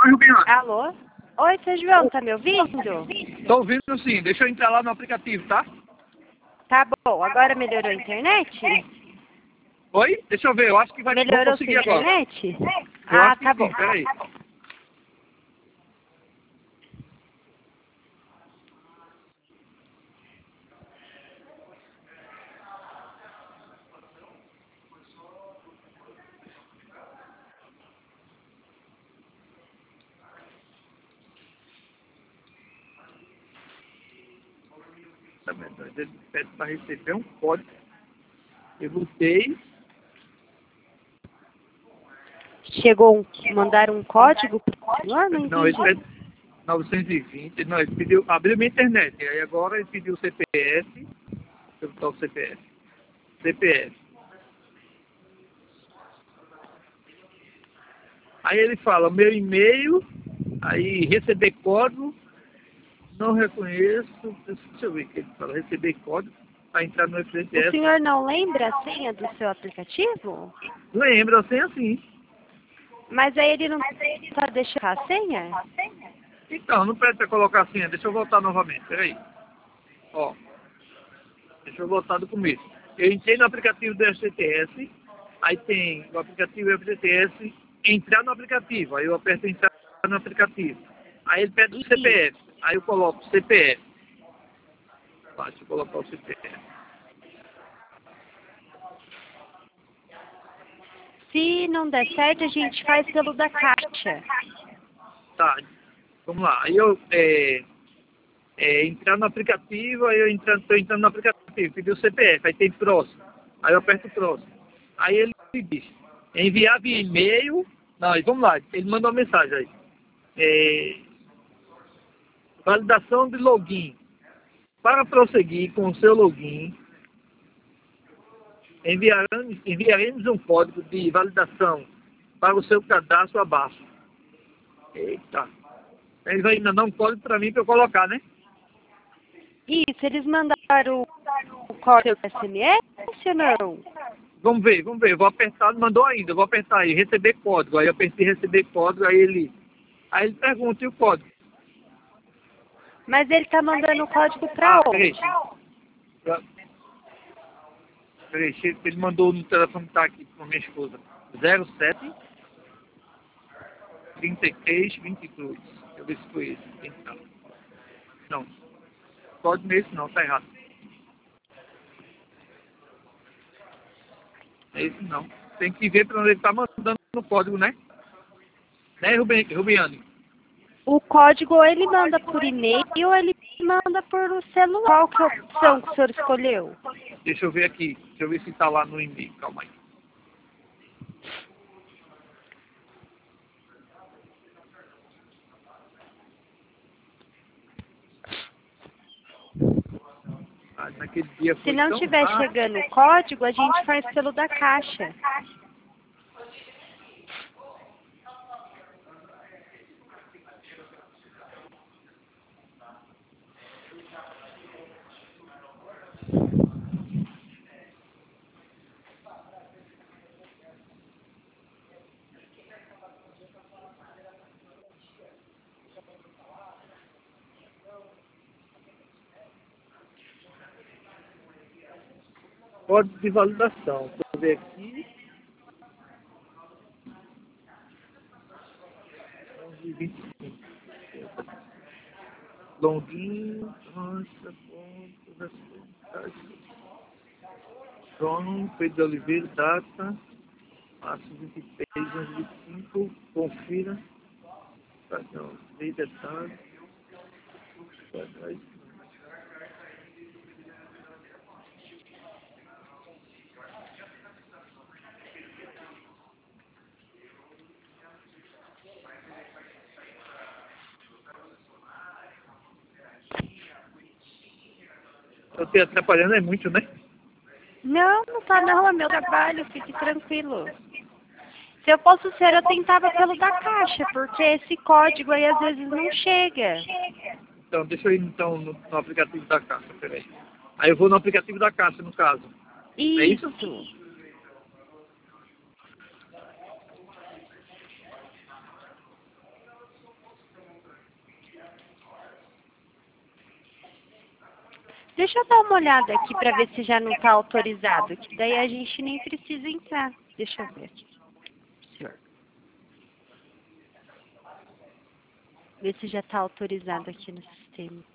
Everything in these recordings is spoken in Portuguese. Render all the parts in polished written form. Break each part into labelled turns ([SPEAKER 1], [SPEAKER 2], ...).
[SPEAKER 1] Oi, Rubinho.
[SPEAKER 2] Alô? Oi, seu João, tá me ouvindo?
[SPEAKER 1] Tô ouvindo sim, deixa eu entrar lá no aplicativo, tá?
[SPEAKER 2] Tá bom, agora melhorou a internet?
[SPEAKER 1] Oi? Deixa eu ver, eu acho que vou
[SPEAKER 2] Melhorou sua
[SPEAKER 1] conseguir agora.
[SPEAKER 2] internet?
[SPEAKER 1] Eu
[SPEAKER 2] Ah,
[SPEAKER 1] acho que
[SPEAKER 2] tá
[SPEAKER 1] sim,
[SPEAKER 2] bom.
[SPEAKER 1] peraí. Tá vendo? Ele pede para receber um código. Eu botei.
[SPEAKER 2] Chegou mandaram um código pro senhor? Não
[SPEAKER 1] Não, ele
[SPEAKER 2] entendi.
[SPEAKER 1] pede 920. Não, ele pediu. Abriu minha internet. Aí agora ele pediu o CPF. Deixa eu botar o CPF. CPF. Aí ele fala, meu e-mail, aí receber código, não reconheço, deixa eu ver o que ele fala, receber código para entrar no
[SPEAKER 2] O
[SPEAKER 1] FGTS.
[SPEAKER 2] senhor não lembra a senha do seu aplicativo?
[SPEAKER 1] Lembra, assim.
[SPEAKER 2] Mas aí ele não tá deixando a senha?
[SPEAKER 1] Então, não precisa colocar a senha, deixa eu voltar novamente, peraí. Ó, deixa eu voltar do começo. Eu entrei no aplicativo do FGTS, aí tem o aplicativo FGTS, entrar no aplicativo, aí eu aperto entrar no aplicativo. Aí ele pede o CPF, aí eu coloco CPF. Tá, deixa eu colocar o CPF.
[SPEAKER 2] Se não der certo, a gente faz pelo da Caixa.
[SPEAKER 1] Tá, vamos lá. Aí eu entrar no aplicativo, aí tô entrando no aplicativo, pedi o CPF, aí tem próximo. Aí eu aperto próximo. Aí ele diz, enviar via e-mail. Não, aí vamos lá, ele mandou uma mensagem aí. Validação de login. Para prosseguir com o seu login, enviaremos um código de validação para o seu cadastro abaixo. Eita. Ele vai mandar um código para mim para eu colocar, né?
[SPEAKER 2] Isso, eles mandaram o código SMS ou não?
[SPEAKER 1] Vamos ver. Eu vou apertar, não mandou ainda, eu vou apertar aí, receber código. Aí eu apertei receber código, aí ele pergunta e o código.
[SPEAKER 2] Mas ele tá mandando o código pra
[SPEAKER 1] Peraí.
[SPEAKER 2] onde?
[SPEAKER 1] Peraí, ele mandou no telefone que tá aqui com minha esposa. 07 33 22. Deixa eu ver se foi esse. Então. Não. Código nesse não, tá errado. É esse não. Tem que ver para onde ele tá mandando o código, né? Né, Rubiane?
[SPEAKER 2] O código ou ele manda por e-mail ou ele manda por celular. Qual que é a opção que o senhor escolheu?
[SPEAKER 1] Deixa eu ver aqui. Deixa eu ver se tá lá no e-mail. Calma aí. Naquele dia
[SPEAKER 2] Se
[SPEAKER 1] foi
[SPEAKER 2] não
[SPEAKER 1] tão
[SPEAKER 2] estiver
[SPEAKER 1] rápido.
[SPEAKER 2] chegando o código, a gente faz pelo da Caixa.
[SPEAKER 1] Código de validação. Deixa eu ver aqui. 11h25. Login. Nossa, João Pedro de Oliveira, data. Março 23, 11h25. Confira. Não, dei detalhes. Eu te atrapalhando é muito, né?
[SPEAKER 2] Não, não tá não, é meu trabalho, fique tranquilo. Se eu fosse o senhor, eu tentava pelo da Caixa, porque esse código aí às vezes não chega.
[SPEAKER 1] Então, deixa eu ir então no aplicativo da Caixa, peraí. Aí eu vou no aplicativo da Caixa, no caso. É isso?
[SPEAKER 2] Isso. Deixa eu dar uma olhada aqui para ver se já não está autorizado, que daí a gente nem precisa entrar. Deixa eu ver aqui. Senhor. Ver se já está autorizado aqui no sistema.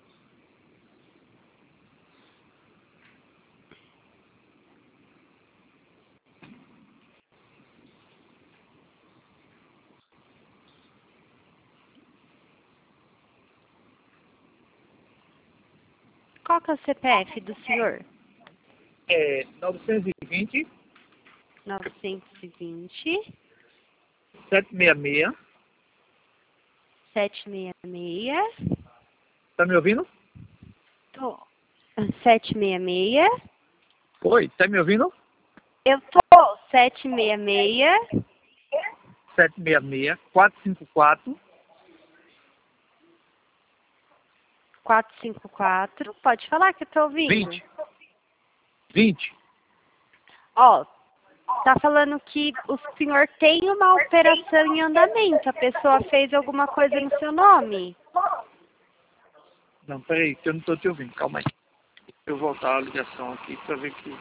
[SPEAKER 2] Qual que é o CPF do senhor?
[SPEAKER 1] É 920
[SPEAKER 2] 920
[SPEAKER 1] 766.
[SPEAKER 2] 766.
[SPEAKER 1] Tá me ouvindo?
[SPEAKER 2] Tô. 766.
[SPEAKER 1] Oi, tá me ouvindo?
[SPEAKER 2] Eu tô. 766.
[SPEAKER 1] 766 454
[SPEAKER 2] 454. Pode falar que eu tô ouvindo.
[SPEAKER 1] 20.
[SPEAKER 2] Ó, tá falando que o senhor tem uma operação em andamento. A pessoa fez alguma coisa no seu nome.
[SPEAKER 1] Não, peraí, que eu não tô te ouvindo. Calma aí. Deixa eu voltar a ligação aqui pra ver que...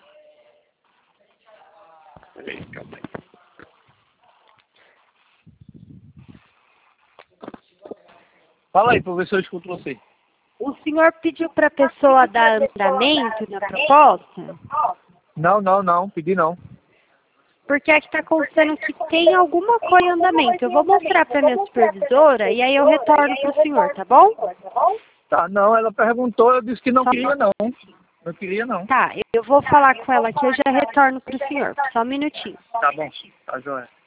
[SPEAKER 1] Peraí, calma aí. Fala aí, pra ver se eu escuto você.
[SPEAKER 2] O senhor pediu para a pessoa dar andamento na proposta?
[SPEAKER 1] Não, pedi não.
[SPEAKER 2] Porque aqui está constando que tem alguma coisa em andamento. Eu vou mostrar para minha supervisora e aí eu retorno para o senhor, tá bom?
[SPEAKER 1] Tá, não, ela perguntou, eu disse que não queria não. Não queria não.
[SPEAKER 2] Tá, eu vou falar com ela aqui, eu já retorno para o senhor. Só um minutinho.
[SPEAKER 1] Tá bom, tá joia.